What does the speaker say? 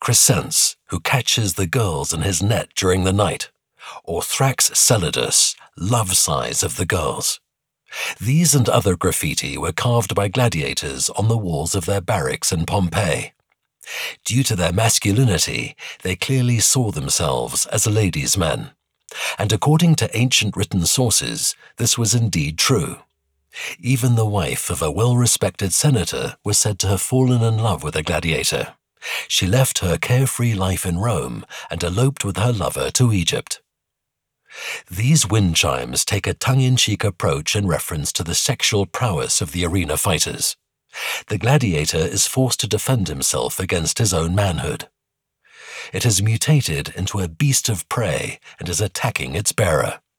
Crescens, who catches the girls in his net during the night, or Thrax Celidus, love size of the girls. These and other graffiti were carved by gladiators on the walls of their barracks in Pompeii. Due to their masculinity, they clearly saw themselves as ladies' men, and according to ancient written sources, this was indeed true. Even the wife of a well-respected senator was said to have fallen in love with a gladiator. She left her carefree life in Rome and eloped with her lover to Egypt. These wind chimes take a tongue-in-cheek approach in reference to the sexual prowess of the arena fighters. The gladiator is forced to defend himself against his own manhood. It has mutated into a beast of prey and is attacking its bearer.